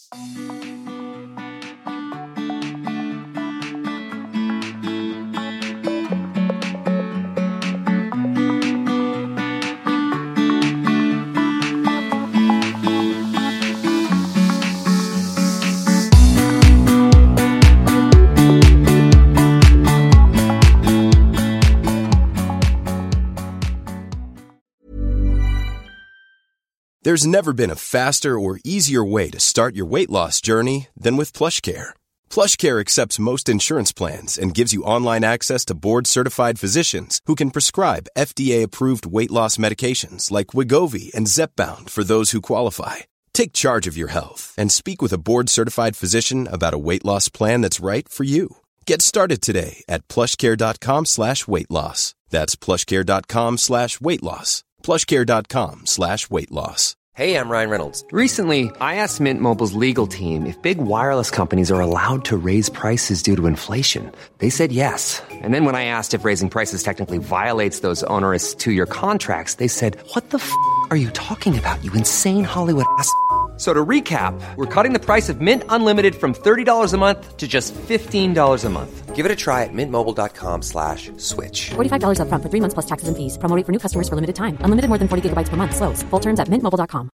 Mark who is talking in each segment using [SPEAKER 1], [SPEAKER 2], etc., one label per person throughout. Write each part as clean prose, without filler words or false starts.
[SPEAKER 1] There's never been a faster or easier way to start your weight loss journey than with PlushCare. PlushCare accepts most insurance plans and gives you online access to board-certified physicians who can prescribe FDA-approved weight loss medications like Wegovy and Zepbound for those who qualify. Take charge of your health and speak with a board-certified physician about a weight loss plan that's right for you. Get started today at plushcare.com/weightloss. That's plushcare.com/weightloss. plushcare.com/weightloss.
[SPEAKER 2] Hey, I'm Ryan Reynolds. Recently, I asked Mint Mobile's legal team if big wireless companies are allowed to raise prices due to inflation. They said yes. And then when I asked if raising prices technically violates those onerous two-year contracts, they said, "What the f*** are you talking about, you insane Hollywood ass?" So to recap, we're cutting the price of Mint Unlimited from $30 a month to just $15 a month. Give it a try at mintmobile.com/switch.
[SPEAKER 3] $45 up front for 3 months plus taxes and fees. Promo rate for new customers for limited time. Unlimited more than 40 gigabytes per month. Slows full terms at mintmobile.com.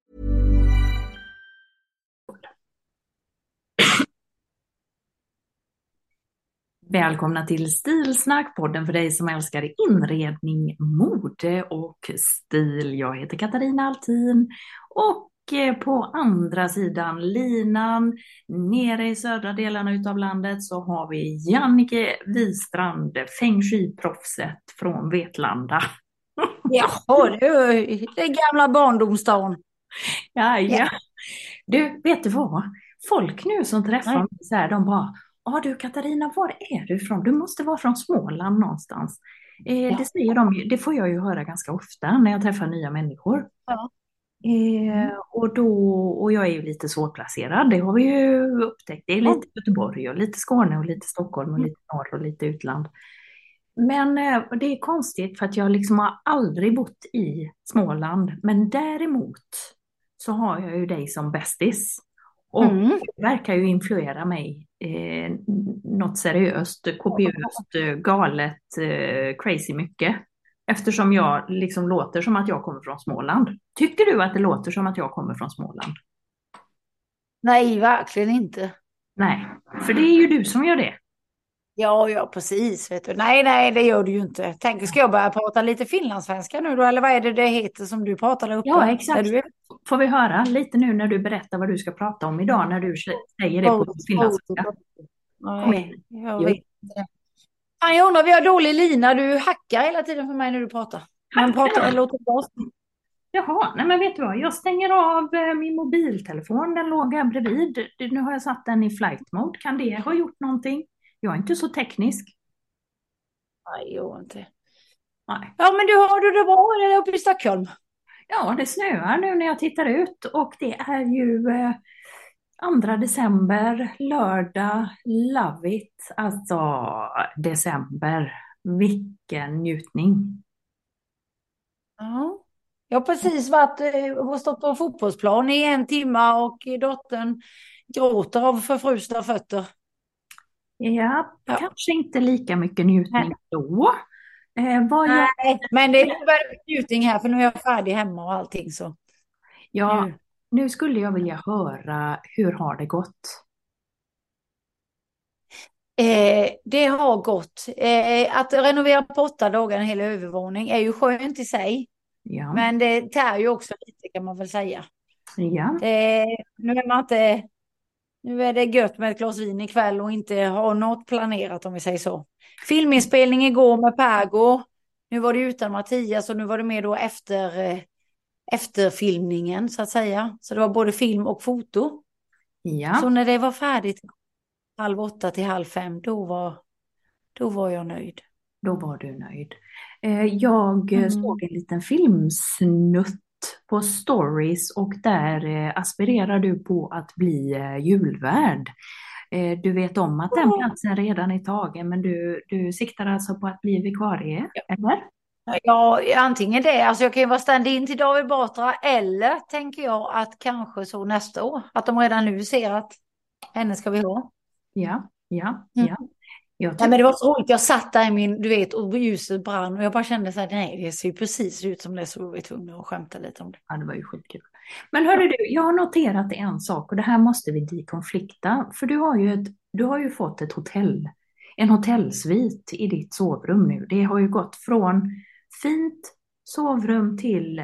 [SPEAKER 4] Välkomna till Stilsnack, podden för dig som älskar inredning, mode och stil. Jag heter Katarina Altin och på andra sidan linan, nere i södra delarna utav landet, så har vi Jannike Wistrand, feng shui-proffset från Vetlanda.
[SPEAKER 5] Jaha, det är gamla barndomsdagen.
[SPEAKER 4] Ja. Du, vet du vad? Folk nu som träffar mig så här, de bara, du Katarina, var är du ifrån? Du måste vara från Småland någonstans. Det säger de, det får jag ju höra ganska ofta när jag träffar nya människor.
[SPEAKER 5] Ja.
[SPEAKER 4] Och jag är ju lite svårplacerad, det har vi ju upptäckt. Det är lite Göteborg och lite Skåne och lite Stockholm och lite norr och lite utland. Men det är konstigt för att jag liksom har aldrig bott i Småland. Men däremot så har jag ju dig som bästis. Och det verkar ju influera mig något seriöst, kopiöst, galet, crazy mycket. Eftersom jag liksom låter som att jag kommer från Småland. Tycker du att det låter som att jag kommer från Småland?
[SPEAKER 5] Nej, verkligen inte.
[SPEAKER 4] Nej, för det är ju du som gör det.
[SPEAKER 5] Ja, precis. Vet du. Nej, det gör du ju inte. Tänk, ska jag börja prata lite finlandssvenska nu då? Eller vad är det heter som du pratar där uppe?
[SPEAKER 4] Ja, exakt. Får vi höra lite nu när du berättar vad du ska prata om idag, när du säger det på finlandssvenska?
[SPEAKER 5] Nej, jag vet inte. Jag undrar, vi har dålig lina. Du hackar hela tiden för mig när du pratar. Men pratar låter bra.
[SPEAKER 4] Jaha, nej men vet du vad? Jag stänger av min mobiltelefon. Den låg här bredvid. Nu har jag satt den i flight mode. Kan det ha gjort någonting? Jag är inte så teknisk.
[SPEAKER 5] Nej, jag inte.
[SPEAKER 4] Nej.
[SPEAKER 5] Ja, men du har du det bra eller uppe i Stockholm?
[SPEAKER 4] Ja, det snöar nu när jag tittar ut. Och det är ju 2 december, lördag, love it. Alltså, december. Vilken njutning.
[SPEAKER 5] Ja. Jag har precis varit och stått på en fotbollsplan i 1 timme och dottern gråter av förfrusna fötter.
[SPEAKER 4] Ja, kanske inte lika mycket njutning då.
[SPEAKER 5] Nej, men det är väldigt njutning här för nu är jag färdig hemma och allting så.
[SPEAKER 4] Ja, nu skulle jag vilja höra, hur har det gått?
[SPEAKER 5] Det har gått. Att renovera på 8 dagar en hel övervåning är ju skönt i sig.
[SPEAKER 4] Ja.
[SPEAKER 5] Men det tär ju också lite kan man väl säga.
[SPEAKER 4] Ja.
[SPEAKER 5] Nu är det gött med ett glas vin ikväll och inte ha något planerat om vi säger så. Filminspelning igår med Pergo. Nu var det utan Mattias och nu var det med då efter filmningen så att säga. Så det var både film och foto.
[SPEAKER 4] Ja.
[SPEAKER 5] Så när det var färdigt 7:30 till 5:30 då var jag nöjd.
[SPEAKER 4] Då var du nöjd. Jag såg en liten filmsnutt på stories och där aspirerar du på att bli julvärd. Du vet om att den platsen redan är tagen, men du siktar alltså på att bli vikarie, eller?
[SPEAKER 5] Ja, antingen det. Alltså jag kan ju vara stand-in till David Batra, eller tänker jag att kanske så nästa år. Att de redan nu ser att henne ska vi ha.
[SPEAKER 4] Ja, ja,
[SPEAKER 5] Mm.
[SPEAKER 4] ja. Jag
[SPEAKER 5] Nej, men
[SPEAKER 4] tycker,
[SPEAKER 5] det var så roligt. Jag satt där i min, du vet, och ljuset brann. Och jag bara kände så här, nej, det ser ju precis ut som det, så var vi tvungna att skämta lite om det.
[SPEAKER 4] ja, det var ju skitkul. Men hörru du, jag har noterat en sak och det här måste vi dekonflikta. För du har ju fått en hotellsvit i ditt sovrum nu. Det har ju gått från fint sovrum till,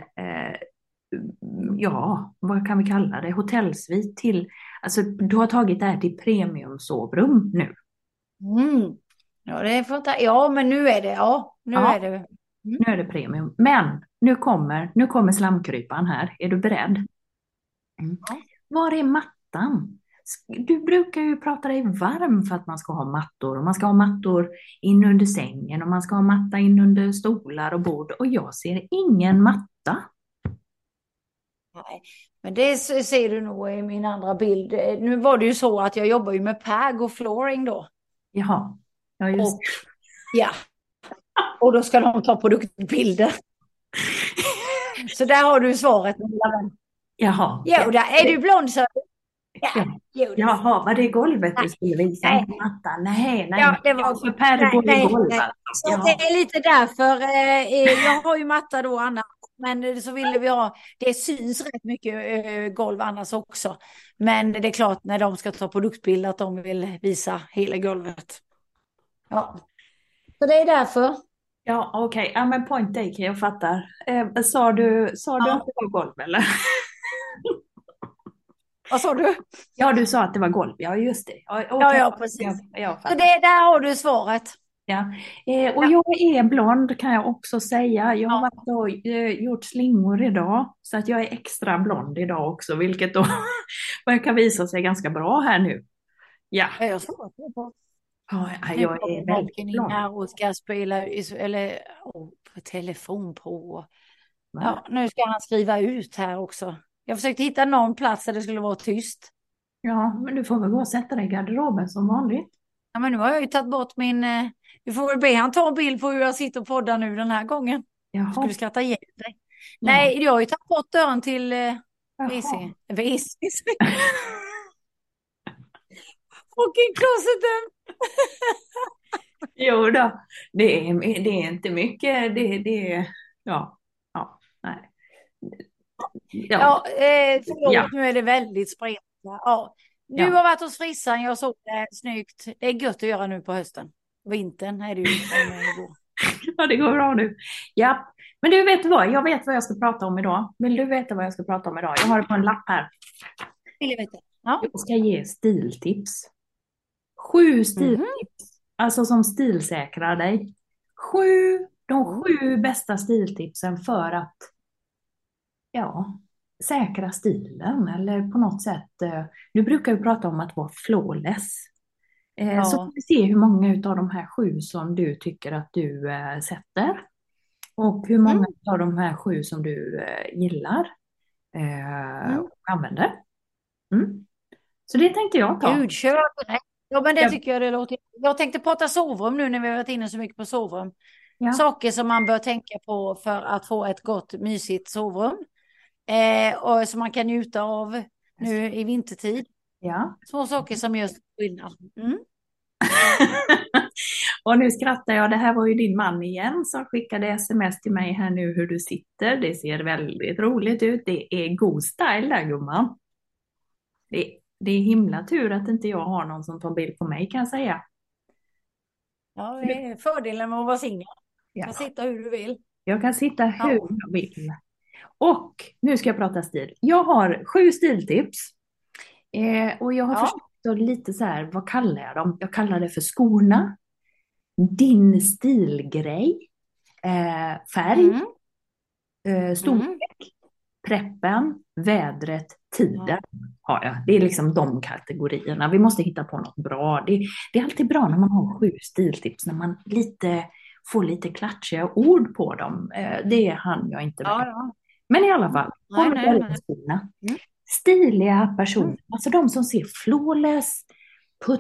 [SPEAKER 4] ja, vad kan vi kalla det, hotellsvit till, alltså du har tagit det här till premiumsovrum nu.
[SPEAKER 5] Mm. Ja, det får inte, ja, men nu är det, ja, nu
[SPEAKER 4] Ja,
[SPEAKER 5] är det. Mm.
[SPEAKER 4] nu är det premium. Men nu kommer slamkryparen här. Är du beredd? Mm.
[SPEAKER 5] Ja.
[SPEAKER 4] Var är mattan? Du brukar ju prata dig varm för att man ska ha mattor. Och man ska ha mattor in under sängen och man ska ha matta in under stolar och bord. Och jag ser ingen matta.
[SPEAKER 5] Nej, men det ser du nog i min andra bild. Nu var det ju så att jag jobbar ju med PAG och flooring då.
[SPEAKER 4] Jaha, ja just
[SPEAKER 5] Och, ja. Och då ska de ta produktbilder. Så där har du svaret, min lilla vän.
[SPEAKER 4] Jaha.
[SPEAKER 5] Ja, och där är du blond så. Ja,
[SPEAKER 4] Ja.
[SPEAKER 5] jo, det-
[SPEAKER 4] Jaha, var det golvet du skulle visa?
[SPEAKER 5] Nej.
[SPEAKER 4] Inte mattan? Nej,
[SPEAKER 5] Ja, det var
[SPEAKER 4] för Per går i golv.
[SPEAKER 5] nej.
[SPEAKER 4] Alltså.
[SPEAKER 5] Så
[SPEAKER 4] Ja.
[SPEAKER 5] det är lite därför. Jag har ju matta då annars. Men så ville vi ha, det syns rätt mycket golv annars också. Men det är klart när de ska ta produktbild att de vill visa hela golvet. Ja, så det är därför.
[SPEAKER 4] Ja, okej. Ja, men point taken, jag fattar. Sa du
[SPEAKER 5] Ja.
[SPEAKER 4] att det var golv eller?
[SPEAKER 5] Vad sa du?
[SPEAKER 4] Ja, du sa att det var golv. Ja, just det. Ja, okej.
[SPEAKER 5] Ja, precis.
[SPEAKER 4] Jag
[SPEAKER 5] Så
[SPEAKER 4] fattar.
[SPEAKER 5] där har du svaret.
[SPEAKER 4] Ja. Och jag är blond kan jag också säga. Jag har
[SPEAKER 5] Ja.
[SPEAKER 4] varit och gjort slingor idag. Så att jag är extra blond idag också. Vilket då verkar visa sig ganska bra här nu. Ja,
[SPEAKER 5] Jag sa det på.
[SPEAKER 4] ja
[SPEAKER 5] Nu
[SPEAKER 4] jag
[SPEAKER 5] kommer
[SPEAKER 4] är väldigt
[SPEAKER 5] Malkin in
[SPEAKER 4] blond.
[SPEAKER 5] här och ska spela eller på telefon på.
[SPEAKER 4] Va?
[SPEAKER 5] Ja, nu ska han skriva ut här också. Jag försökte hitta någon plats där det skulle vara tyst.
[SPEAKER 4] Ja, men du får väl gå och sätta dig i garderoben som vanligt.
[SPEAKER 5] Ja, men nu har jag ju tagit bort min. Vi får väl be han ta en bild på hur jag sitter och poddar nu den här gången.
[SPEAKER 4] Jaha.
[SPEAKER 5] Skulle skratta ihjäl dig.
[SPEAKER 4] Ja.
[SPEAKER 5] Nej, jag har ju tagit bort dörren till WC.
[SPEAKER 4] Jaha.
[SPEAKER 5] WC. Fucking closeten.
[SPEAKER 4] Jo då, det är inte mycket. Ja, nej.
[SPEAKER 5] Ja, förlåt,
[SPEAKER 4] Ja.
[SPEAKER 5] nu är det väldigt spretigt. Ja. Du
[SPEAKER 4] Ja.
[SPEAKER 5] har varit hos frissan, jag såg det, snyggt. Det är gött att göra nu på hösten. Vintern är det ju som det går.
[SPEAKER 4] Ja, det går bra nu. Ja, men du vet vad? Jag vet vad jag ska prata om idag. Vill du veta vad jag ska prata om idag? Jag har det på en lapp här.
[SPEAKER 5] Vill jag veta? Ja.
[SPEAKER 4] Jag ska ge stiltips. 7 stiltips. Alltså som stilsäkrar dig. De 7 bästa stiltipsen för att säkra stilen. Eller på något sätt. Du brukar ju prata om att vara flawless. Så får vi se hur många av de här 7 som du tycker att du sätter. Och hur många av de här 7 som du gillar och använder. Mm. Så det tänkte jag ta.
[SPEAKER 5] Gud, kör direkt. Ja, men det tycker jag det låter. Jag tänkte prata sovrum nu när vi har varit inne så mycket på sovrum.
[SPEAKER 4] Ja.
[SPEAKER 5] Saker som man bör tänka på för att få ett gott, mysigt sovrum. Och som man kan njuta av nu i vintertid.
[SPEAKER 4] Ja.
[SPEAKER 5] Små saker som gör skillnad. Mm.
[SPEAKER 4] Och nu skrattar jag. Det här var ju din man igen som skickade sms till mig här nu hur du sitter. Det ser väldigt roligt ut. Det är god style där gumman. Det är himla tur att inte jag har någon som tar bild på mig kan jag säga.
[SPEAKER 5] Ja, det är fördelen med att vara singel. Du
[SPEAKER 4] Ja.
[SPEAKER 5] kan sitta hur du vill.
[SPEAKER 4] Jag kan sitta hur jag vill. Och nu ska jag prata stil. Jag har 7 stiltips. Och jag har försökt att lite så här, vad kallar jag dem? Jag kallar det för skorna. Din stilgrej. Färg. Storlek. Preppen. Vädret. Tiden. Har jag. Det är liksom de kategorierna. Vi måste hitta på något bra. Det är alltid bra när man har 7 stiltips. När man får lite klatschiga ord på dem. Det hann jag inte med.
[SPEAKER 5] Ja.
[SPEAKER 4] Men i alla fall.
[SPEAKER 5] Nej.
[SPEAKER 4] Stiliga personer. Alltså de som ser flawless, put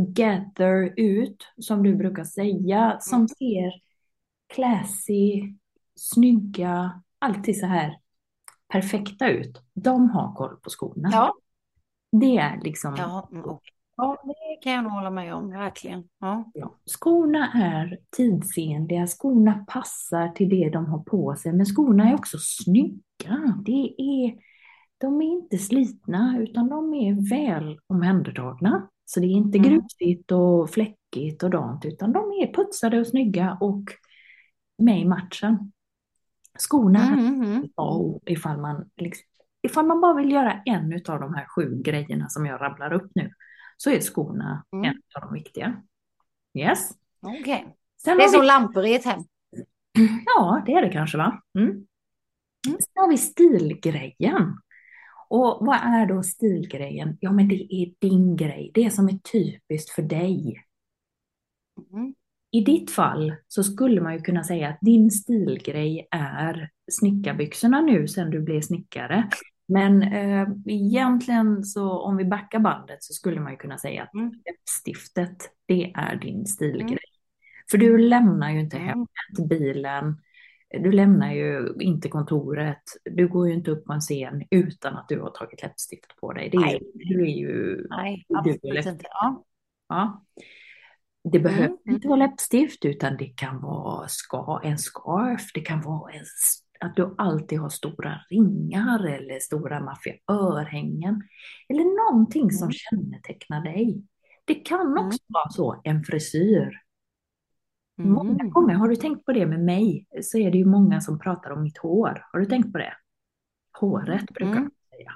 [SPEAKER 4] together ut. Som du brukar säga. Som ser classy, snygga, alltid så här perfekta ut, de har koll på skorna.
[SPEAKER 5] Ja,
[SPEAKER 4] Det är liksom,
[SPEAKER 5] ja, okej. Ja, det kan jag nog hålla med om, verkligen. Ja.
[SPEAKER 4] ja, skorna är tidsenliga, skorna passar till det de har på sig, men skorna är också snygga. De är inte slitna utan de är väl omhändertagna. Så det är inte grusigt och fläckigt och dant, utan de är putsade och snygga och med i matchen. Skorna är bra ifall man bara vill göra en av de här 7 grejerna som jag rabblar upp nu, så är skorna en av de viktiga. Yes.
[SPEAKER 5] Okej.
[SPEAKER 4] Sen
[SPEAKER 5] Det är
[SPEAKER 4] har
[SPEAKER 5] som
[SPEAKER 4] vi,
[SPEAKER 5] lampor i ett hem.
[SPEAKER 4] ja, det är det kanske, va? Sen har vi stilgrejen. Och vad är då stilgrejen? Ja, men det är din grej. Det som är typiskt för dig.
[SPEAKER 5] Mm.
[SPEAKER 4] I ditt fall så skulle man ju kunna säga att din stilgrej är snickarbyxorna nu sen du blev snickare. Men egentligen så om vi backar bandet så skulle man ju kunna säga att läppstiftet, det är din stilgrej. För du lämnar ju inte hemmet, bilen, du lämnar ju inte kontoret, du går ju inte upp på en scen utan att du har tagit läppstift på dig. Du är ju...
[SPEAKER 5] Nej,
[SPEAKER 4] du är
[SPEAKER 5] absolut inte. Ja.
[SPEAKER 4] Ja. Det behöver inte vara läppstift utan det kan vara en scarf, det kan vara att du alltid har stora ringar eller stora maffiga örhängen eller någonting som kännetecknar dig. Det kan också vara så en frisyr. Många gånger, har du tänkt på det med mig, så är det ju många som pratar om mitt hår. Har du tänkt på det? Håret brukar man säga.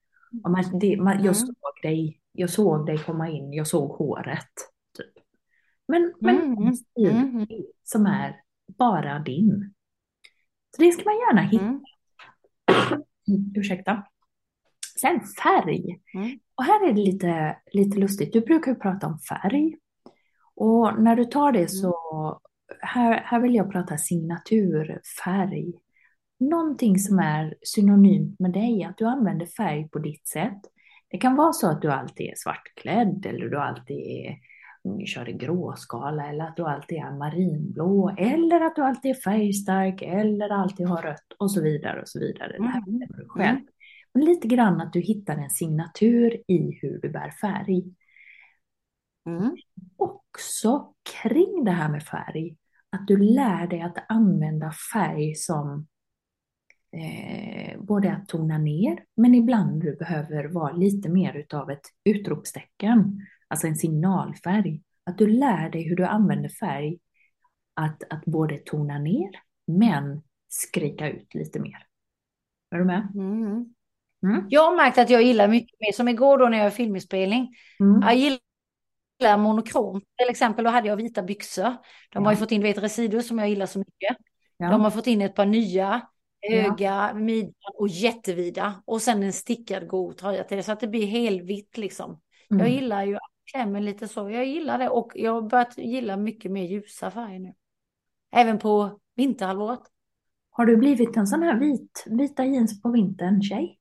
[SPEAKER 4] Ja, jag såg dig komma in, jag såg håret. Typ. Men en stil som är bara din. Så det ska man gärna hitta. Ursäkta. Sen färg. Och här är det lite lustigt. Du brukar ju prata om färg. Och när du tar det så, här vill jag prata signaturfärg. Någonting som är synonymt med dig, att du använder färg på ditt sätt. Det kan vara så att du alltid är svartklädd eller du alltid kör i gråskala eller att du alltid är marinblå eller att du alltid är färgstark eller alltid har rött och så vidare och så vidare. Det här bestämmer du själv. Men lite grann att du hittar en signatur i hur du bär färg. Också kring det här med färg, att du lär dig att använda färg som både att tona ner, men ibland du behöver vara lite mer utav ett utropstecken, alltså en signalfärg. Att du lär dig hur du använder färg att både tona ner, men skrika ut lite mer. Är du med?
[SPEAKER 5] Jag har märkt att jag gillar mycket mer, som igår då när jag gör filminspelning. Jag gillar monokrom. Till exempel då hade jag vita byxor. De har ju fått in Residuo som jag gillar så mycket. De har fått in ett par nya, höga, midjan och jättevida. Och sen en stickad god tröja till det, så att det blir helvitt liksom. Jag gillar ju klämmen lite så. Jag gillar det, och jag har börjat gilla mycket mer ljusa färger nu. Även på vinterhalvåret.
[SPEAKER 4] Har du blivit en sån här vita jeans på vintern, tjej?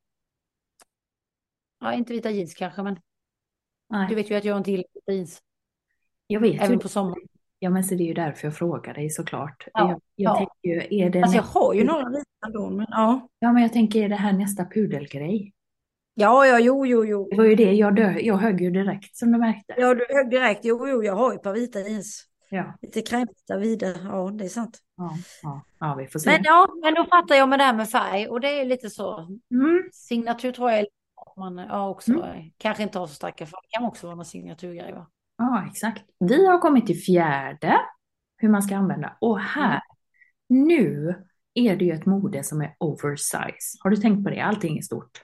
[SPEAKER 5] Ja, inte vita jeans kanske, men
[SPEAKER 4] Nej.
[SPEAKER 5] du vet ju att jag inte gillar vita jeans.
[SPEAKER 4] Jag vet
[SPEAKER 5] även
[SPEAKER 4] ju
[SPEAKER 5] på sommaren.
[SPEAKER 4] Ja, men så det är ju därför jag frågar dig såklart.
[SPEAKER 5] Ja,
[SPEAKER 4] jag tänker ju, är det
[SPEAKER 5] alltså jag har ju några vita ändå, men ja.
[SPEAKER 4] Ja, men jag tänker, är det här nästa pudelgrej?
[SPEAKER 5] Ja, jo.
[SPEAKER 4] Det var ju det, jag högg ju direkt som du märkte.
[SPEAKER 5] Ja, du högg direkt. Jo, jag har ju ett par vita jeans.
[SPEAKER 4] Ja.
[SPEAKER 5] Lite krämvita vida, ja det är sant.
[SPEAKER 4] Ja, vi får se.
[SPEAKER 5] Men då fattar jag med det här med färg, och det är lite så. Signatur tror jag att man också kanske inte har så starka färg. Det kan också vara någon signaturgrej, va?
[SPEAKER 4] Ja, exakt. Vi har kommit till 4:e, hur man ska använda. Och här, nu är det ju ett mode som är oversize. Har du tänkt på det? Allting är stort.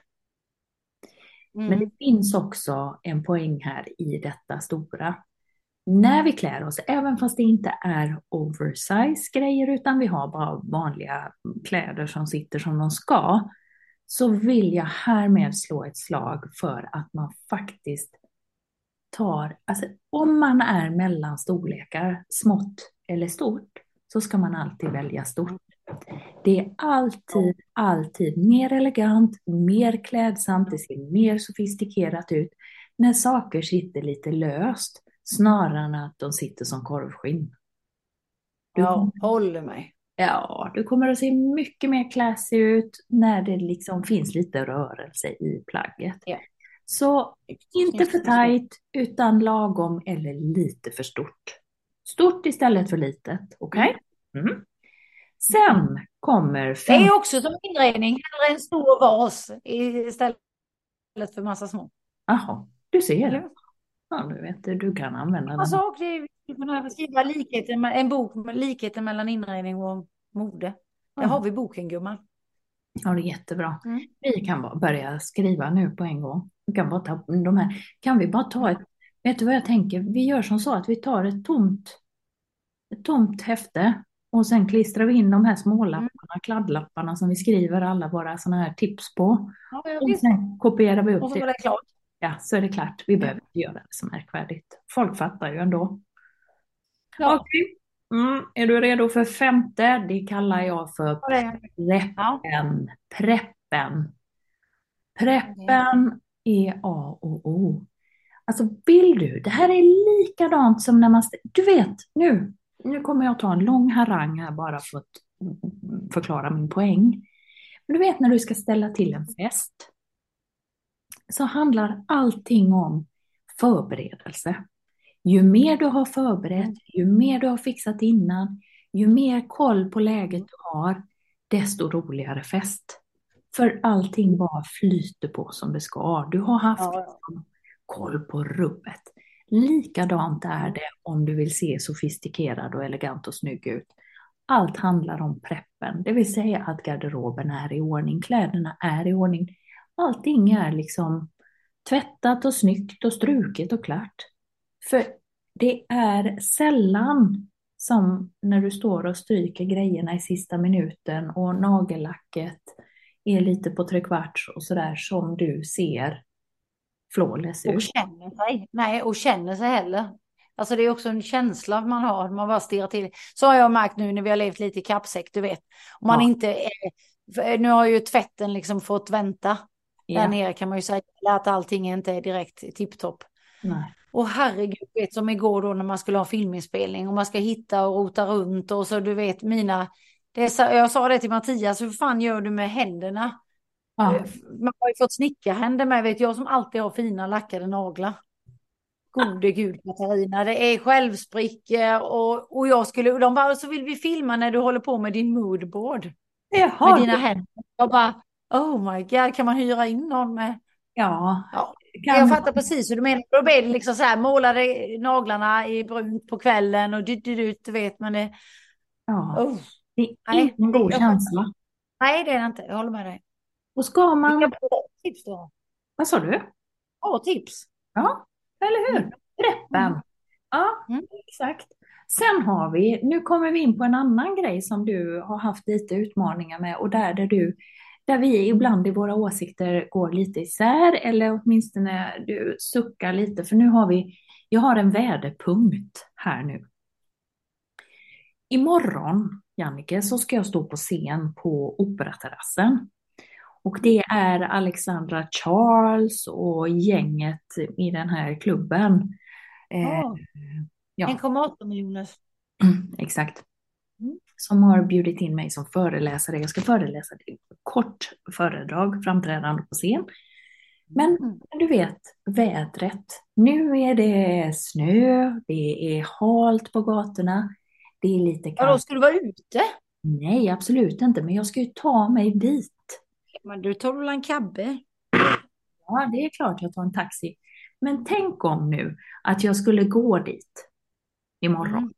[SPEAKER 4] Men det finns också en poäng här i detta stora. När vi klär oss, även fast det inte är oversize grejer utan vi har bara vanliga kläder som sitter som de ska, så vill jag härmed slå ett slag för att man faktiskt alltså om man är mellan storlekar, smått eller stort, så ska man alltid välja stort. Det är alltid mer elegant, mer klädsamt, det ser mer sofistikerat ut när saker sitter lite löst, snarare än att de sitter som korvskinn.
[SPEAKER 5] Ja, håller mig.
[SPEAKER 4] Ja, du kommer att se mycket mer classy ut när det liksom finns lite rörelse i plagget.
[SPEAKER 5] Ja.
[SPEAKER 4] Så inte för tajt utan lagom eller lite för stort. Stort istället för litet, okej? Mm. Sen kommer
[SPEAKER 5] Det är också som inredning, hellre en stor vas istället för massa små.
[SPEAKER 4] Jaha, du ser.
[SPEAKER 5] Eller?
[SPEAKER 4] Ja, du vet, du kan använda den.
[SPEAKER 5] Alltså, det är, vi kan skriva en bok med likheten mellan inredning och mode. Där har vi boken, gumman.
[SPEAKER 4] Ja, det är jättebra.
[SPEAKER 5] Mm.
[SPEAKER 4] Vi kan bara börja skriva nu på en gång. Vi kan bara ta de här. Kan vi bara ta ett, vet du vad jag tänker? Vi gör som så att vi tar ett tomt häfte och sen klistrar vi in de här smålapparna, kladdlapparna som vi skriver alla våra sådana här tips på.
[SPEAKER 5] Ja, jag
[SPEAKER 4] Och
[SPEAKER 5] vet.
[SPEAKER 4] sen kopierar vi upp
[SPEAKER 5] Och så var
[SPEAKER 4] det.
[SPEAKER 5] det klart.
[SPEAKER 4] Ja, så är det klart. Vi behöver inte göra det så märkvärdigt. Folk fattar ju ändå.
[SPEAKER 5] Ja.
[SPEAKER 4] Okej. Är du redo för femte? Det kallar jag för
[SPEAKER 5] Ja, det är. Ja.
[SPEAKER 4] preppen. Preppen är A och O. Alltså vill du, det här är likadant som när man, du vet, nu kommer jag ta en lång harang här bara för att förklara min poäng. Men du vet när du ska ställa till en fest så handlar allting om förberedelse. Ju mer du har förberett, ju mer du har fixat innan, ju mer koll på läget du har, desto roligare fest. För allting bara flyter på som det ska. Du har haft koll på rubbet. Likadant är det om du vill se sofistikerad och elegant och snygg ut. Allt handlar om preppen, det vill säga att garderoben är i ordning, kläderna är i ordning. Allting är liksom tvättat och snyggt och struket och klart. För det är sällan som när du står och stryker grejerna i sista minuten och nagellacket är lite på trekvarts och sådär som du ser flawless ut.
[SPEAKER 5] Och känner sig. Nej, och känner sig heller. Alltså det är också en känsla man har, man bara stirrar till. Så har jag märkt nu när vi har levt lite i kappsäck, du vet. Om man inte är, nu har ju tvätten liksom fått vänta. Där nere kan man ju säga att allting inte är direkt tipptopp.
[SPEAKER 4] Nej.
[SPEAKER 5] Och herregud, vet som igår då när man skulle ha filminspelning och man ska hitta och rota runt och så du vet jag sa det till Mattias, hur fan gör du med händerna?
[SPEAKER 4] Ja.
[SPEAKER 5] Man har ju fått snickarhänder med, vet jag som alltid har fina lackade naglar. Gode gud Katarina, det är självsprickor och jag skulle, de bara, så vill vi filma när du håller på med din moodboard. Med dina händer. Jag bara, oh my god, kan man hyra in någon med?
[SPEAKER 4] Ja.
[SPEAKER 5] Jag fattar precis hur du menar. Då blir det liksom så här, målade naglarna i brunt på kvällen och du vet, men det...
[SPEAKER 4] Ja, det är ingen god känsla.
[SPEAKER 5] Nej, det är det inte. Jag håller med dig.
[SPEAKER 4] Och ska man...
[SPEAKER 5] Vilka bra tips då?
[SPEAKER 4] Vad sa du?
[SPEAKER 5] Bra tips.
[SPEAKER 4] Ja, eller hur? Preppen. Ja, exakt. Sen har vi, nu kommer vi in på en annan grej som du har haft lite utmaningar med och där vi ibland i våra åsikter går lite isär eller åtminstone du suckar lite för jag har en väderpunkt här nu. Imorgon, Jannike, så ska jag stå på scen på Operaterrassen. Och det är Alexandra Charles och gänget i den här klubben.
[SPEAKER 5] 1,8 miljoner.
[SPEAKER 4] Exakt. Som har bjudit in mig som föreläsare. Jag ska föreläsa ett kort föredrag, framträdande på scen. Men du vet, vädret. Nu är det snö, det är halt på gatorna. Det är lite kallt.
[SPEAKER 5] Ja, då ska du vara ute?
[SPEAKER 4] Nej, absolut inte. Men jag ska ju ta mig dit.
[SPEAKER 5] Men du tar väl en kabbe?
[SPEAKER 4] Ja, det är klart jag tar en taxi. Men tänk om nu att jag skulle gå dit imorgon.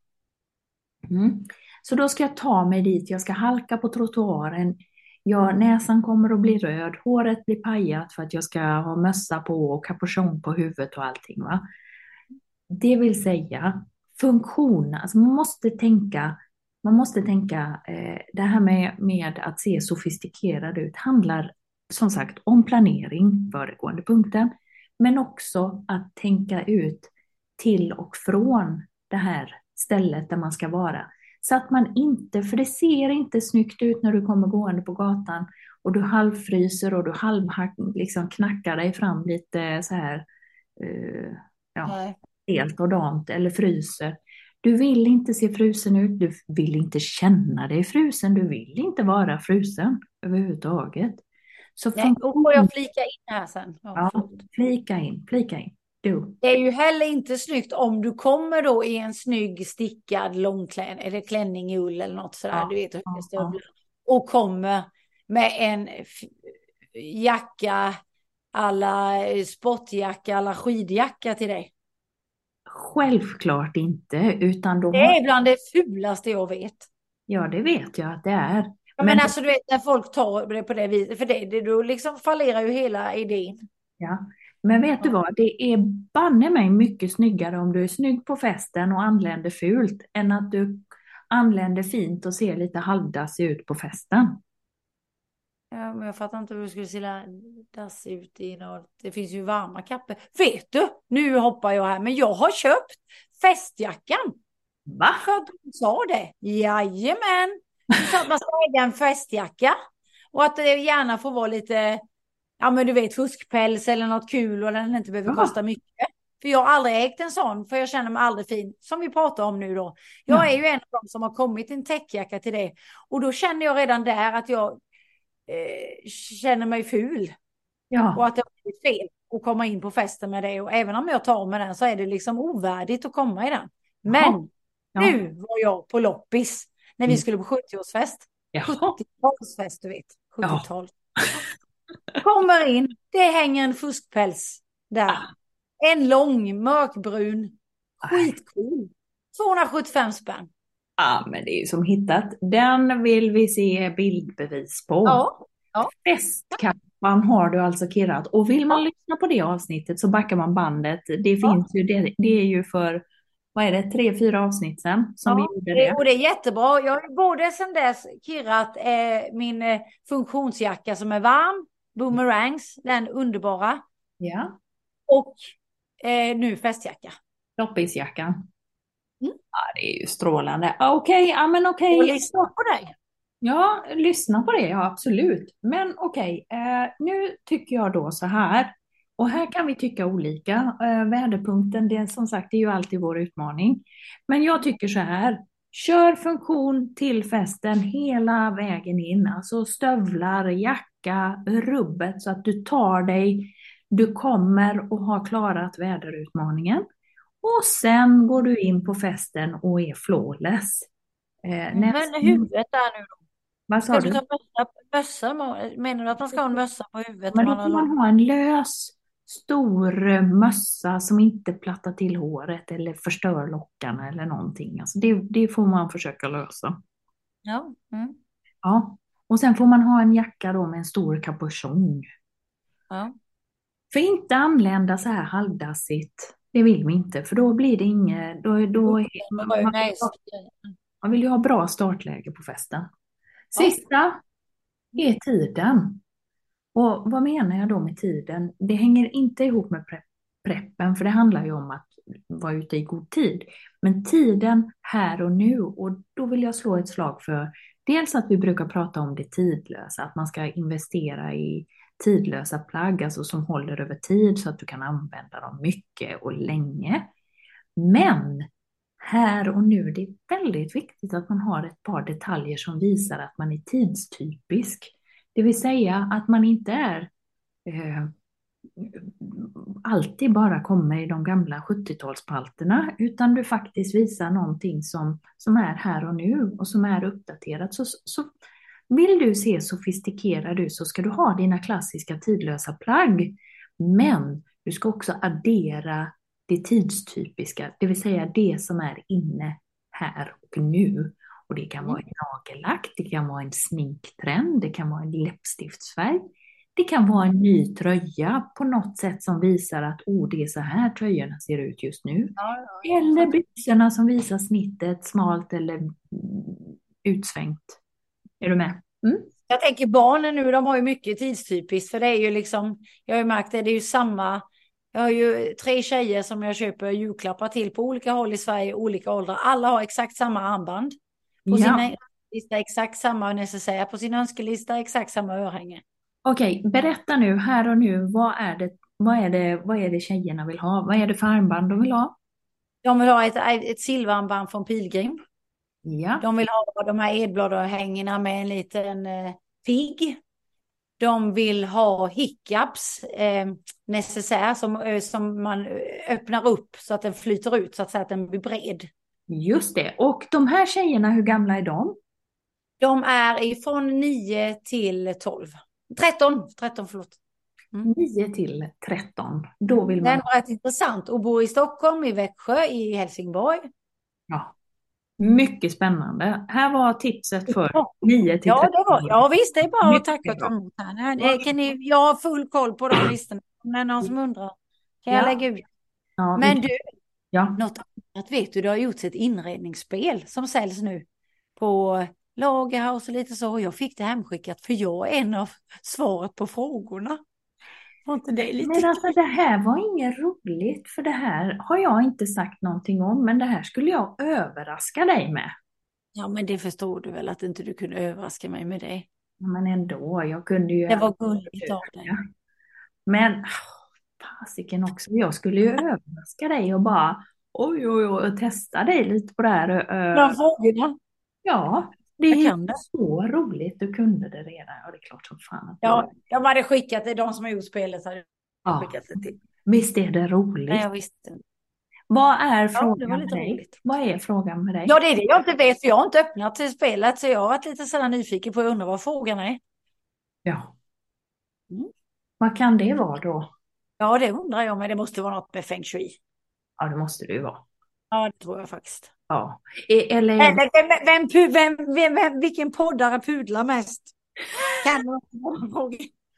[SPEAKER 4] Så då ska jag ta mig dit. Jag ska halka på trottoaren. Näsan kommer att bli röd. Håret blir pajat för att jag ska ha mössa på och kapuschong på huvudet och allting. Va? Det vill säga funktion. Alltså man måste tänka det här med att se sofistikerad ut handlar som sagt om planering, föregående punkten, men också att tänka ut till och från det här stället där man ska vara. Så att man inte, för det ser inte snyggt ut när du kommer gående på gatan och du halvfryser och du liksom knackar dig fram lite så här helt och dant eller fryser. Du vill inte se frusen ut, du vill inte känna dig frusen, du vill inte vara frusen överhuvudtaget. Så
[SPEAKER 5] Nej, och får
[SPEAKER 4] funktion,
[SPEAKER 5] jag flika in här sen? Ja,
[SPEAKER 4] ja,
[SPEAKER 5] förlåt.
[SPEAKER 4] flika in. Du.
[SPEAKER 5] Det är ju heller inte snyggt om du kommer då i en snygg stickad långklänning eller klänning i ull eller något sådär, du vet, höga stövlar. Och kommer med en jacka alla sportjacka alla skidjacka till dig.
[SPEAKER 4] Självklart inte, utan då
[SPEAKER 5] Det
[SPEAKER 4] har...
[SPEAKER 5] är bland det fulaste jag vet.
[SPEAKER 4] Ja, det vet jag att det är.
[SPEAKER 5] Ja, men alltså du vet när folk tar det på det viset, för det då liksom fallerar ju hela idén.
[SPEAKER 4] Ja. Men vet du vad, det är banne mig mycket snyggare om du är snygg på festen och anländer fult än att du anländer fint och ser lite halvdassig ut på festen.
[SPEAKER 5] Ja, men jag fattar inte hur du skulle se dass ut i något. Det finns ju varma kappor. Vet du, nu hoppar jag här, men jag har köpt festjackan.
[SPEAKER 4] Va?
[SPEAKER 5] För att du sa det. Jajamän. Så att man ska äga en festjacka. Och att det gärna får vara lite, ja men du vet, fuskpäls eller något kul och den inte behöver kosta mycket. För jag har aldrig ägt en sån, för jag känner mig aldrig fin. Som vi pratar om nu då. Jag är ju en av dem som har kommit en täckjacka till det. Och då känner jag redan där att jag känner mig ful.
[SPEAKER 4] Ja.
[SPEAKER 5] Och att det är fel att komma in på festen med det. Och även om jag tar med den så är det liksom ovärdigt att komma i den. Men nu var jag på loppis när vi skulle på 70-årsfest. 70-talsfest, du vet. 70-tal. Kommer in, det hänger en fuskpäls där. En lång, mörkbrun, skitcool. 275 spänn.
[SPEAKER 4] Ja, men det är ju som hittat. Den vill vi se bildbevis på.
[SPEAKER 5] Ja.
[SPEAKER 4] Festkappan har du alltså kirrat. Och vill man lyssna på det avsnittet så backar man bandet. Det finns ju, det är ju för, vad är det, 3-4 avsnitt sedan som vi gjorde det.
[SPEAKER 5] Och det är jättebra. Jag har både sedan dess kirrat min funktionsjacka som är varm, Boomerangs, den underbara.
[SPEAKER 4] Ja.
[SPEAKER 5] Och nu festjacka.
[SPEAKER 4] Loppisjackan. Ja, det är ju strålande. Okej.
[SPEAKER 5] Och lyssna på dig.
[SPEAKER 4] Ja, lyssna på det, ja absolut. Men okej, nu tycker jag då så här. Och här kan vi tycka olika. Väderpunkten, det som sagt, det är ju alltid vår utmaning. Men jag tycker så här. Kör funktion till festen hela vägen in. Alltså stövlar, jacka, rubbet så att du tar dig. Du kommer och har klarat väderutmaningen. Och sen går du in på festen och är flawless.
[SPEAKER 5] Men huvudet där nu då?
[SPEAKER 4] Vad sa
[SPEAKER 5] Ska du
[SPEAKER 4] du?
[SPEAKER 5] ta mössa? Menar du att man ska ha en mössa på huvudet?
[SPEAKER 4] Men då får man ha en lös, stor mössa som inte plattar till håret eller förstör lockarna eller någonting. Alltså det får man försöka lösa.
[SPEAKER 5] Ja. Mm.
[SPEAKER 4] Ja. Och sen får man ha en jacka då med en stor kapuschong.
[SPEAKER 5] Ja.
[SPEAKER 4] För inte anlända så här halvdassigt. Det vill vi inte, för då blir det inget... Man vill ju ha bra startläge på festen. Sista är tiden. Och vad menar jag då med tiden? Det hänger inte ihop med preppen, för det handlar ju om att vara ute i god tid. Men tiden här och nu, och då vill jag slå ett slag för dels att vi brukar prata om det tidlösa, att man ska investera i tidlösa plagg, alltså som håller över tid så att du kan använda dem mycket och länge. Men här och nu, det är väldigt viktigt att man har ett par detaljer som visar att man är tidstypisk. Det vill säga att man inte är alltid bara kommer i de gamla 70-talspalterna, utan du faktiskt visar någonting som är här och nu och som är uppdaterat. Så vill du se sofistikerad ut så ska du ha dina klassiska tidlösa plagg, men du ska också addera det tidstypiska, det vill säga det som är inne här och nu. Och det kan vara en nagellack, det kan vara en sminktrend, det kan vara en läppstiftsfärg, det kan vara en ny tröja på något sätt som visar att det är så här tröjorna ser ut just nu. Eller byxorna som visar snittet smalt eller utsvängt. Är du med? Mm.
[SPEAKER 5] Jag tänker barnen nu, de har ju mycket tidstypiskt, för det är ju liksom, jag har ju märkt det är ju samma. Jag har ju 3 tjejer som jag köper julklappar till på olika håll i Sverige, olika åldrar. Alla har exakt samma armband. På sin önskelista exakt samma necessär. På sin önskelista exakt samma örhänge.
[SPEAKER 4] Okej, berätta nu, här och nu, vad är det tjejerna vill ha? Vad är det för armband de vill ha?
[SPEAKER 5] De vill ha ett silverarmband från Pilgrim.
[SPEAKER 4] Ja.
[SPEAKER 5] De vill ha de här edbladhängena med en liten figg. De vill ha hiccups, necessär som man öppnar upp så att den flyter ut så att säga att den blir bred.
[SPEAKER 4] Just det. Och de här tjejerna, hur gamla är de?
[SPEAKER 5] De är ifrån 9 till 12. 13, förlåt.
[SPEAKER 4] 9 till 13. Då vill
[SPEAKER 5] Det är
[SPEAKER 4] man...
[SPEAKER 5] rätt intressant att bo i Stockholm, i Växjö, i Helsingborg.
[SPEAKER 4] Ja. Mycket spännande. Här var tipset för
[SPEAKER 5] Ja.
[SPEAKER 4] 9 till 13.
[SPEAKER 5] Ja visst, det är bara att
[SPEAKER 4] Mycket
[SPEAKER 5] tacka och ta
[SPEAKER 4] bra.
[SPEAKER 5] emot här. Jag har full koll på de listorna. Om det är någon som undrar kan jag lägga ut.
[SPEAKER 4] Ja,
[SPEAKER 5] Men du,
[SPEAKER 4] ja.
[SPEAKER 5] något annat vet du, det har gjorts ett inredningsspel som säljs nu på Lagerhaus och lite så. Och jag fick det hemskickat för jag är en av svaret på frågorna. Var inte det lite
[SPEAKER 4] Men alltså det här var inget roligt, för det här har jag inte sagt någonting om, men det här skulle jag överraska dig med.
[SPEAKER 5] Ja, men det förstår du väl att inte du kunde överraska mig med det.
[SPEAKER 4] Ja, men ändå, jag kunde ju...
[SPEAKER 5] Det var gulligt av dig.
[SPEAKER 4] Men fasiken också, jag skulle ju överraska dig och bara oj, och testa dig lite på det här.
[SPEAKER 5] De frågorna.
[SPEAKER 4] Ja, det
[SPEAKER 5] Jag
[SPEAKER 4] är
[SPEAKER 5] kan det.
[SPEAKER 4] så roligt, du kunde det redan. Ja, det är klart som fan att
[SPEAKER 5] Ja, de hade skickat det, de som har gjort spelet hade
[SPEAKER 4] ja.
[SPEAKER 5] skickat det till.
[SPEAKER 4] Visst är det roligt?
[SPEAKER 5] Nej, jag visste.
[SPEAKER 4] Vad är
[SPEAKER 5] Ja, det
[SPEAKER 4] frågan
[SPEAKER 5] var
[SPEAKER 4] med
[SPEAKER 5] lite
[SPEAKER 4] dig?
[SPEAKER 5] roligt.
[SPEAKER 4] Vad är frågan med dig?
[SPEAKER 5] Ja, det är det jag inte vet, för jag har inte öppnat till spelet, så jag har varit lite sådär nyfiken på att undra vad frågan är.
[SPEAKER 4] Ja.
[SPEAKER 5] Mm.
[SPEAKER 4] Vad kan det vara då?
[SPEAKER 5] Ja, det undrar jag, men det måste vara något med feng shui.
[SPEAKER 4] Ja, det måste det ju vara.
[SPEAKER 5] Ja, det tror jag faktiskt.
[SPEAKER 4] Ja. Eller...
[SPEAKER 5] Vilken poddare pudlar mest? Kan du fråga?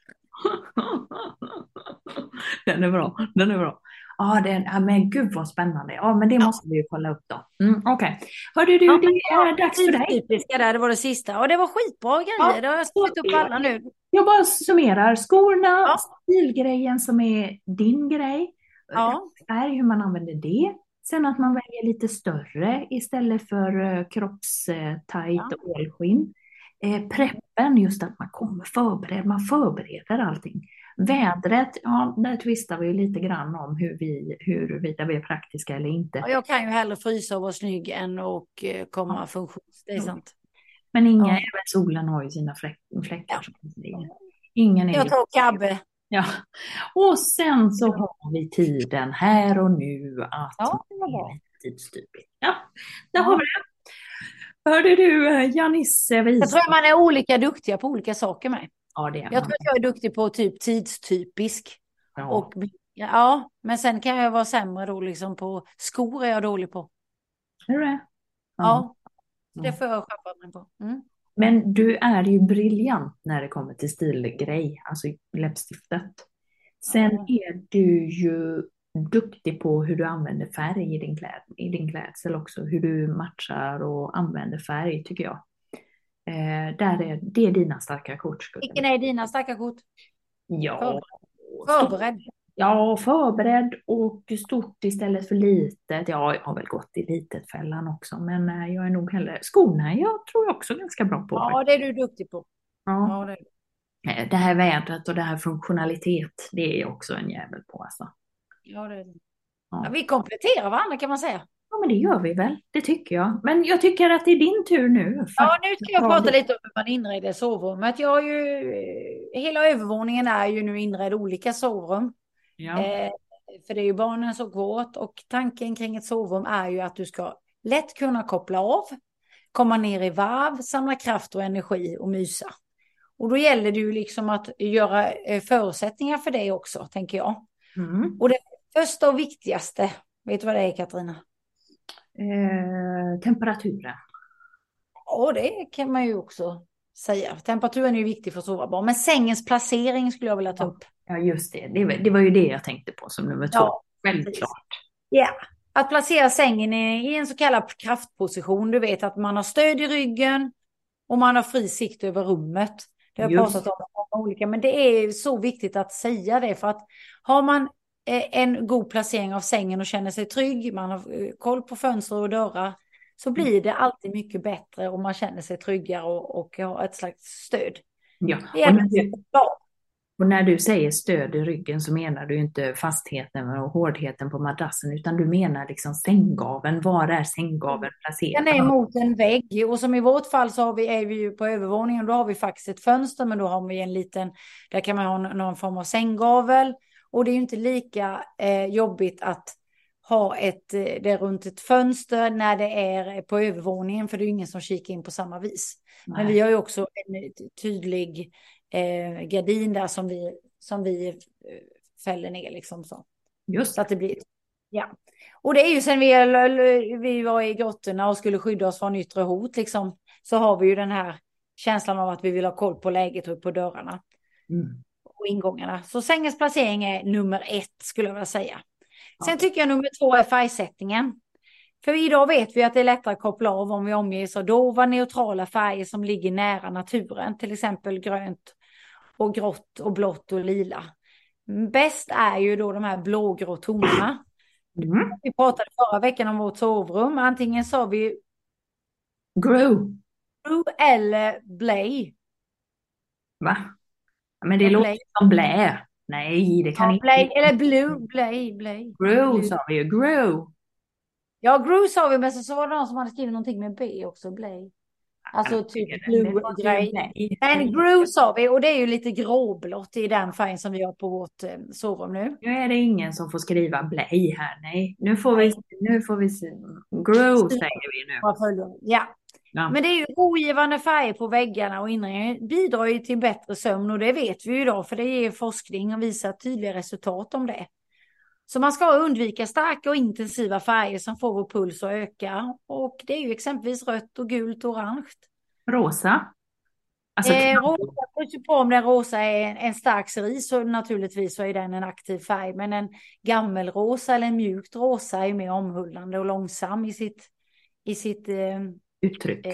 [SPEAKER 4] Den är bra, den är bra. Ja, men gud vad spännande. Ja, men det måste vi ju kolla upp då. Okej. Hörde du, det är dags för dig.
[SPEAKER 5] Typiska där, det var det sista. Och det var skitbra grejer.
[SPEAKER 4] Ja,
[SPEAKER 5] Det har jag skrivit upp alla nu.
[SPEAKER 4] Jag bara summerar. Skorna,
[SPEAKER 5] Ja.
[SPEAKER 4] stilgrejen som är din grej.
[SPEAKER 5] Ja.
[SPEAKER 4] Är hur man använder det. Sen att man väljer lite större istället för kroppstajt och ålskinn. Preppen, just att man kommer förberedd, man förbereder allting. Vädret, ja, där tvistar vi ju lite grann om huruvida vi är praktiska eller inte.
[SPEAKER 5] Och jag kan ju hellre frysa och vara snygg än att komma funktions. Det är sant.
[SPEAKER 4] Men
[SPEAKER 5] Ja.
[SPEAKER 4] även solen har ju sina fläckar. Ingen är
[SPEAKER 5] Jag tar Kabbe.
[SPEAKER 4] Ja. Och sen så har vi tiden här och nu att
[SPEAKER 5] Ja, det var bra.
[SPEAKER 4] tidstypigt. Ja, där har vi det. Hörde du, Janisse
[SPEAKER 5] Jag
[SPEAKER 4] Vis?
[SPEAKER 5] tror man är olika duktiga på olika saker med.
[SPEAKER 4] Ja, det är
[SPEAKER 5] Jag
[SPEAKER 4] man.
[SPEAKER 5] tror att jag är duktig på typ tidstypisk.
[SPEAKER 4] Ja.
[SPEAKER 5] Och, ja, men sen kan jag vara sämre då liksom på skor är jag dålig på.
[SPEAKER 4] Är du det?
[SPEAKER 5] Ja, det får jag skärpa mig på. Mm.
[SPEAKER 4] Men du är ju briljant när det kommer till stilgrej, alltså läppstiftet. Sen är du ju duktig på hur du använder färg i din klädsel också, hur du matchar och använder färg tycker jag. Det är dina starka kort.
[SPEAKER 5] Vilken är dina starka kort?
[SPEAKER 4] Ja,
[SPEAKER 5] Förberedd.
[SPEAKER 4] Ja, förberedd och stort istället för litet. Ja, jag har väl gått i litet-fällan också, men jag är nog hellre... Skorna jag tror jag också ganska bra på.
[SPEAKER 5] Ja, det är du duktig på.
[SPEAKER 4] Ja.
[SPEAKER 5] Ja, det är du.
[SPEAKER 4] Det här vädret och det här funktionalitet, det är också en jävel på alltså.
[SPEAKER 5] Ja, det är du.
[SPEAKER 4] Ja.
[SPEAKER 5] Ja, vi kompletterar varandra kan man säga.
[SPEAKER 4] Ja, men det gör vi väl, det tycker jag. Men jag tycker att det är din tur nu.
[SPEAKER 5] Ja, nu ska jag prata lite om hur man inreder sovrummet. Jag har ju... Hela övervåningen är ju nu inredd olika sovrum.
[SPEAKER 4] Ja.
[SPEAKER 5] För det är ju barnen så gråt och tanken kring ett sovrum är ju att du ska lätt kunna koppla av, komma ner i varv, samla kraft och energi och mysa. Och då gäller det ju liksom att göra förutsättningar för det också, tänker jag.
[SPEAKER 4] Mm.
[SPEAKER 5] Och det första och viktigaste, vet du vad det är, Katarina?
[SPEAKER 4] Temperaturen.
[SPEAKER 5] Ja, det kan man ju också säga. Temperaturen är ju viktig för att sova bra. Men sängens placering skulle jag vilja ta upp.
[SPEAKER 4] Ja, just det. Det var ju det jag tänkte på som nummer 2.
[SPEAKER 5] Ja,
[SPEAKER 4] självklart.
[SPEAKER 5] Ja, att placera sängen i en så kallad kraftposition. Du vet att man har stöd i ryggen och man har fri sikt över rummet. Det har jag pratat om många olika, men det är så viktigt att säga det. För att har man en god placering av sängen och känner sig trygg, man har koll på fönster och dörrar, så blir det alltid mycket bättre och man känner sig tryggare och har ett slags stöd.
[SPEAKER 4] Ja.
[SPEAKER 5] Det är bra.
[SPEAKER 4] Och när du säger stöd i ryggen så menar du inte fastheten och hårdheten på madrassen, utan du menar liksom sänggaveln. Var är sänggaveln placerad?
[SPEAKER 5] Den är mot en vägg, och som i vårt fall så är vi ju på övervåningen, då har vi faktiskt ett fönster, men då har vi en liten, där kan man ha någon form av sänggavel, och det är ju inte lika jobbigt att ha det runt ett fönster när det är på övervåningen, för det är ju ingen som kikar in på samma vis.
[SPEAKER 4] Nej.
[SPEAKER 5] Men vi har ju också en tydlig gardin där som vi fäller ner liksom så.
[SPEAKER 4] Just
[SPEAKER 5] Så att det blir, ja. Och det är ju sen vi var i grottorna och skulle skydda oss från yttre hot liksom, så har vi ju den här känslan av att vi vill ha koll på läget och på dörrarna och ingångarna. Så sängens placering är nummer 1 skulle jag vilja säga. Sen tycker jag nummer 2 är färgsättningen. För idag vet vi att det är lättare att koppla av om vi omges av dova neutrala färger som ligger nära naturen. Till exempel grönt och grått och blått och lila. Bäst är ju då de här blågrå tonerna. Vi pratade förra veckan om vårt sovrum. Antingen sa vi
[SPEAKER 4] Grow.
[SPEAKER 5] eller blay.
[SPEAKER 4] Va? Men det låter som blä. Nej, det kan inte.
[SPEAKER 5] Blay, eller blay.
[SPEAKER 4] Grow sa vi ju. Grow.
[SPEAKER 5] Ja, grow sa vi, men så var det någon som hade skrivit någonting med B också, blay. Alltså typ blue-grej. Men grow sa vi, och det är ju lite gråblått i den färgen som vi har på vårt sovrum nu.
[SPEAKER 4] Nu är det ingen som får skriva blej här, nej. Nu får vi se. Grow säger vi nu.
[SPEAKER 5] Ja. Men det är ju rogivande färger på väggarna och inredningen bidrar ju till bättre sömn, och det vet vi ju idag, för det ger forskning och visar tydliga resultat om det. Så man ska undvika starka och intensiva färger som får vår puls att öka. Och det är ju exempelvis rött och gult och orange.
[SPEAKER 4] Rosa? Alltså,
[SPEAKER 5] rosa, om den rosa är en stark cerise så naturligtvis så är den en aktiv färg. Men en gammelrosa eller en mjukt rosa är mer omhullande och långsam i sitt
[SPEAKER 4] uttryck.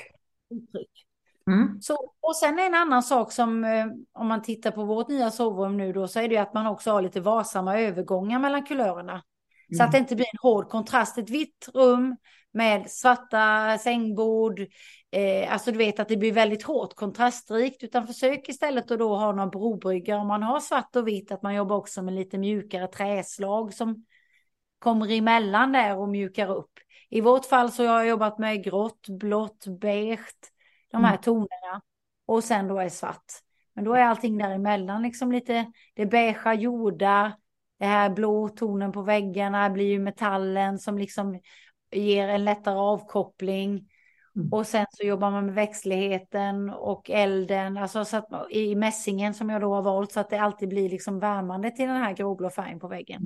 [SPEAKER 5] Så, och sen en annan sak som om man tittar på vårt nya sovrum nu då, så är det att man också har lite varsamma övergångar mellan kulörerna. Så att det inte blir en hård kontrast. Ett vitt rum med svarta sängbord. Alltså du vet att det blir väldigt hårt kontrastrikt. Utan försök istället att då ha någon brobrygga. Om man har svart och vitt, att man jobbar också med lite mjukare träslag som kommer emellan där och mjukar upp. I vårt fall så har jag jobbat med grått, blått, beige. De här tonerna. Och sen då är svart. Men då är allting däremellan liksom lite det beigea jordar. Det här blå tonen på väggarna blir ju metallen som liksom ger en lättare avkoppling. Och sen så jobbar man med växtligheten och elden. Alltså så att, i mässingen som jag då har valt, så att det alltid blir liksom värmande till den här gråblå färgen på väggen.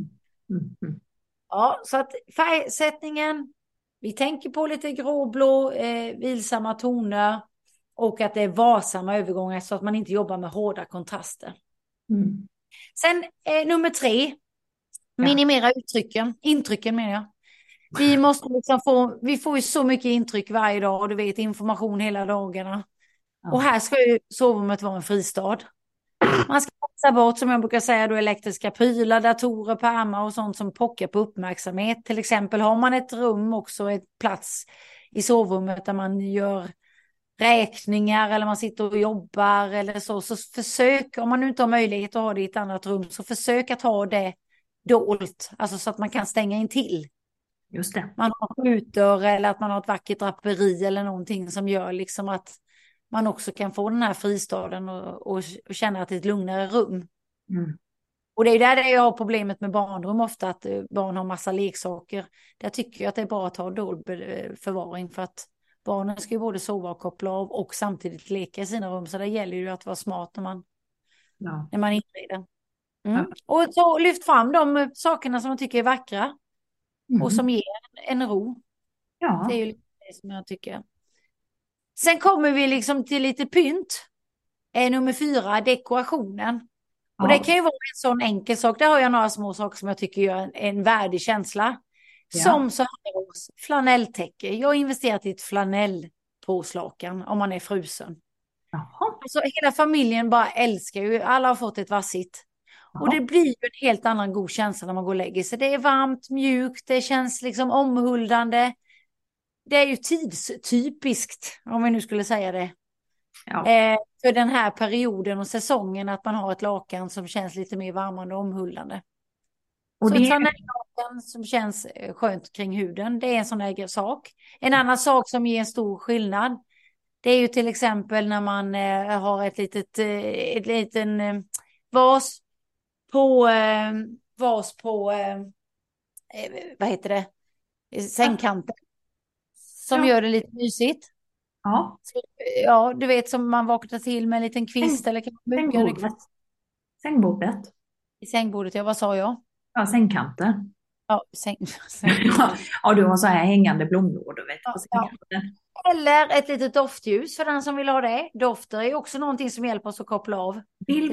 [SPEAKER 5] Ja, så att färgsättningen, vi tänker på lite gråblå, vilsamma toner. Och att det är varsamma övergångar så att man inte jobbar med hårda kontraster. Sen nummer 3. Minimera intrycken menar jag. Vi måste liksom vi får ju så mycket intryck varje dag, och du vet, information hela dagarna. Och här ska ju sovrummet vara en fristad. Man ska passa bort, som jag brukar säga, då elektriska prylar, datorer, pärmar och sånt som pockar på uppmärksamhet. Till exempel har man ett rum också, ett plats i sovrummet där man gör räkningar eller man sitter och jobbar eller så försök, om man nu inte har möjlighet att ha det i ett annat rum, så försök att ha det dolt, alltså så att man kan stänga in till.
[SPEAKER 4] Just det.
[SPEAKER 5] Man har skjutdörr eller att man har ett vackert draperi eller någonting som gör liksom att man också kan få den här fristaden och känna att det är ett lugnare rum. Och det är där jag har problemet med barnrum ofta, att barn har massa leksaker. Där tycker jag att det är bra att ha dold förvaring, för att barnen ska ju både sova och koppla av och samtidigt leka i sina rum. Så det gäller ju att vara smart när man inreder. Och så lyft fram de sakerna som man tycker är vackra. Och som ger en ro. Ja. Det är ju det som jag tycker. Sen kommer vi liksom till lite pynt. Nummer 4, dekorationen. Och det kan ju vara en sån enkel sak. Där har jag några små saker som jag tycker gör en värdig känsla. Som så här flanelltäcke. Jag har investerat i ett flanellpåslakan om man är frusen. Alltså hela familjen bara älskar ju. Alla har fått ett vassigt. Och det blir ju en helt annan god känsla när man går och lägger sig. Det är varmt, mjukt, det känns liksom omhuldande. Det är ju tidstypiskt, om vi nu skulle säga det.
[SPEAKER 4] Ja.
[SPEAKER 5] För den här perioden och säsongen, att man har ett lakan som känns lite mer varmande och omhullande.
[SPEAKER 4] Och
[SPEAKER 5] Så
[SPEAKER 4] det
[SPEAKER 5] ett lakan som känns skönt kring huden, det är en sån där sak. En annan sak som ger en stor skillnad, det är ju till exempel när man har ett liten vas på vad heter det? Sängkanten. Som gör det lite mysigt.
[SPEAKER 4] Ja.
[SPEAKER 5] Så, ja, du vet, som man vaknar till med en liten kvist eller
[SPEAKER 4] Sängbordet.
[SPEAKER 5] I sängbordet, ja, vad sa jag?
[SPEAKER 4] Ja, sängkanten.
[SPEAKER 5] Ja,
[SPEAKER 4] Ja, du har så här hängande blomlådor, vet du, på
[SPEAKER 5] ja.
[SPEAKER 4] sängkanten.
[SPEAKER 5] Eller ett litet doftljus för den som vill ha det. Dofter är också någonting som hjälper oss att koppla av.
[SPEAKER 4] Vill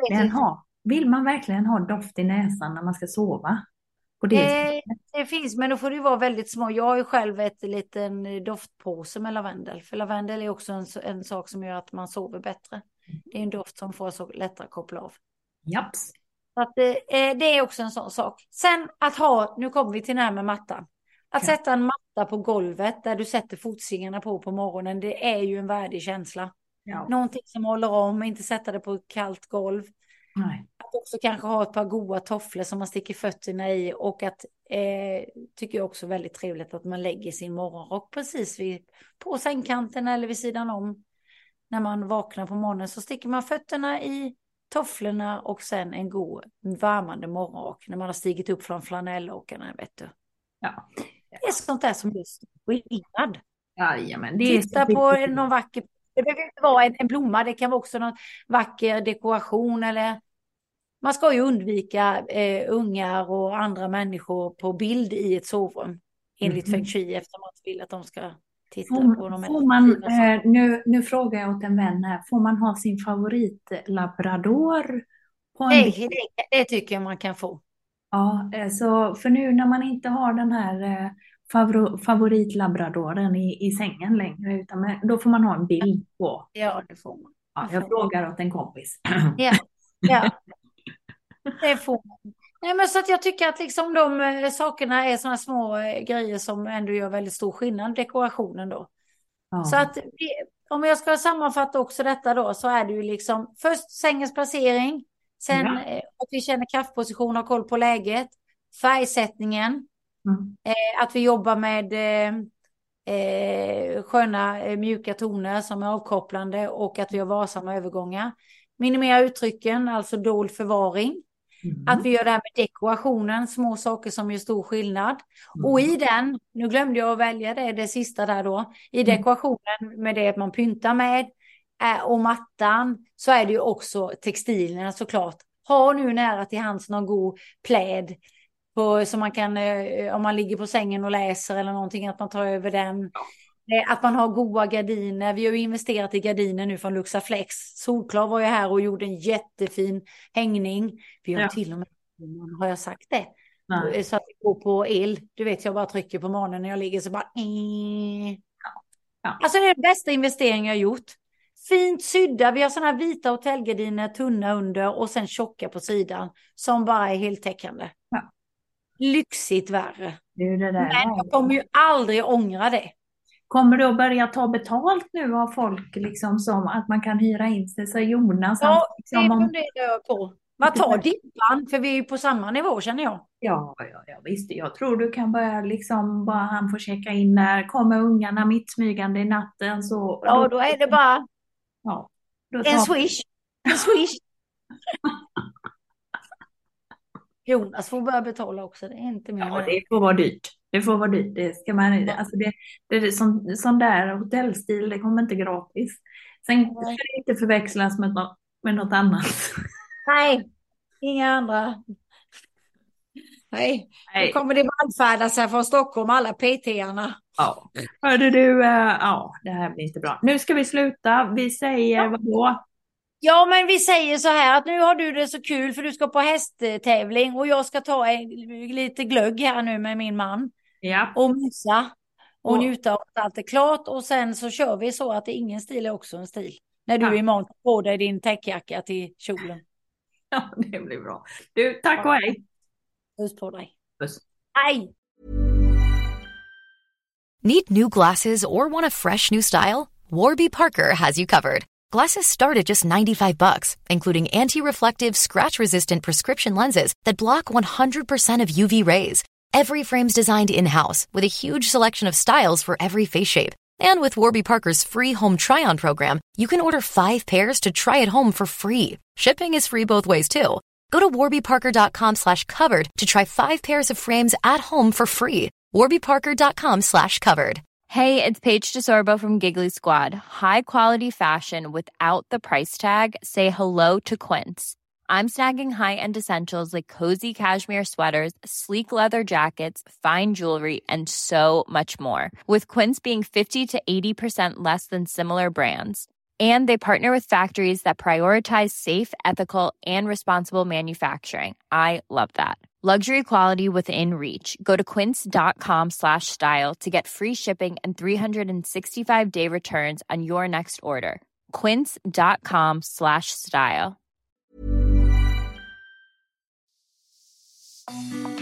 [SPEAKER 4] man verkligen ha doft i näsan när man ska sova? På det
[SPEAKER 5] det finns, men då får det ju vara väldigt små. Jag har ju själv ett liten doftpåse med lavendel. För lavendel är också en sak som gör att man sover bättre. Det är en doft som får så lättare att koppla av.
[SPEAKER 4] Japs.
[SPEAKER 5] Så att, det är också en sån sak. Sen nu kommer vi till det här med mattan. Att sätta en matta på golvet där du sätter fotsingarna på morgonen, det är ju en värdig känsla.
[SPEAKER 4] Ja.
[SPEAKER 5] Någonting som håller om, inte sätta det på ett kallt golv.
[SPEAKER 4] Nej.
[SPEAKER 5] Att också kanske ha ett par goda tofflor som man sticker fötterna i, och att tycker jag också väldigt trevligt att man lägger sin morgonrock precis på sängkanten eller vid sidan om. När man vaknar på morgonen så sticker man fötterna i tofflorna och sen en god värmande morgonrock när man har stigit upp från flanellåkarna, vet du.
[SPEAKER 4] Ja.
[SPEAKER 5] Det är sånt där som just skillnad.
[SPEAKER 4] Jajamän,
[SPEAKER 5] Titta på någon vacker, det behöver inte vara en blomma, det kan vara också någon vacker dekoration, eller man ska ju undvika ungar och andra människor på bild i ett sovrum enligt feng shui, eftersom man vill att de ska titta på dem.
[SPEAKER 4] Nu frågar jag åt en vän här, får man ha sin favoritlabrador på en bild?
[SPEAKER 5] Det tycker jag man kan få.
[SPEAKER 4] Ja, så för nu när man inte har den här favoritlabradoren i sängen längre, utan då får man ha en bild på.
[SPEAKER 5] Ja, det får man.
[SPEAKER 4] Ja, jag frågar åt en kompis.
[SPEAKER 5] Ja. Det får man. Nej, men så att jag tycker att liksom de sakerna är såna små grejer som ändå gör väldigt stor skillnad, dekorationen då.
[SPEAKER 4] Ja.
[SPEAKER 5] Så att om jag ska sammanfatta också detta då, så är det ju liksom först sängens placering, sen att vi känner kraftposition, har koll på läget, färgsättningen, att vi jobbar med sköna mjuka toner som är avkopplande, och att vi har varsamma övergångar. Minimera uttrycken, alltså dold förvaring. Att vi gör det här med dekorationen, små saker som gör stor skillnad. Och i den, nu glömde jag att välja det sista där då, i dekorationen med det att man pyntar med och mattan, så är det ju också textilerna såklart. Ha nu nära till hands någon god pläd som man kan, om man ligger på sängen och läser eller någonting, att man tar över den. Att man har goda gardiner. Vi har ju investerat i gardiner nu från Luxaflex. Solklar var ju här och gjorde en jättefin hängning. Vi har till och med, har jag sagt det? Nej. Så att det går på el. Du vet, jag bara trycker på morgonen när jag ligger så bara... Alltså det är den bästa investeringen jag har gjort. Fint sydda. Vi har såna här vita hotellgardiner, tunna under och sen tjocka på sidan. Som bara är heltäckande. Ja. Lyxigt värre. Men jag kommer ju aldrig ångra det.
[SPEAKER 4] Kommer du att börja ta betalt nu av folk, liksom, som att man kan hyra in sig? Så Jonas,
[SPEAKER 5] ja, liksom, det funderar jag på. Vad tar Dippan? För vi är ju på samma nivå, känner jag.
[SPEAKER 4] Ja, visst. Jag tror du kan börja liksom, bara han får checka in när kommer ungarna mittsmygande i natten. Så,
[SPEAKER 5] ja, då är det bara en swish. En swish. Jonas får börja betala också, det är inte min.
[SPEAKER 4] Ja, det får vara dyrt. Det får vara dyrt. Det ska man, alltså det är sån där hotellstil, det kommer inte gratis. Sen ska det inte förväxlas med något annat.
[SPEAKER 5] Nej, inga andra. Nej. Då kommer det vallfärdas här från Stockholm, alla PT-arna.
[SPEAKER 4] Ja, hörde du, det här blir inte bra. Nu ska vi sluta. Vi säger vadå?
[SPEAKER 5] Ja, men vi säger så här att nu har du det så kul för du ska på hästtävling och jag ska ta lite glögg här nu med min man.
[SPEAKER 4] Ja.
[SPEAKER 5] Och mysa och njuta av att allt är klart, och sen så kör vi så att ingen stil är också en stil. När du imorgon på dig din täckjacka till kjolen.
[SPEAKER 4] Ja, det blir bra. Du, tack och hej.
[SPEAKER 5] Puss på dig.
[SPEAKER 4] Puss.
[SPEAKER 5] Hej.
[SPEAKER 6] Need new glasses or want a fresh new style? Warby Parker has you covered.
[SPEAKER 3] Glasses start at just $95, including anti-reflective, scratch-resistant prescription lenses that block 100% of UV rays. Every frame's designed in-house with a huge selection of styles for every face shape. And with Warby Parker's free home try-on program, you can order 5 pairs to try at home for free. Shipping is free both ways, too. Go to warbyparker.com/covered to try 5 pairs of frames at home for free. warbyparker.com/covered.
[SPEAKER 6] Hey, it's Paige DeSorbo from Giggly Squad. High quality fashion without the price tag. Say hello to Quince. I'm snagging high-end essentials like cozy cashmere sweaters, sleek leather jackets, fine jewelry, and so much more. With Quince being 50 to 80% less than similar brands. And they partner with factories that prioritize safe, ethical, and responsible manufacturing. I love that. Luxury quality within reach. Go to quince.com/style to get free shipping and 365-day returns on your next order. Quince.com/style.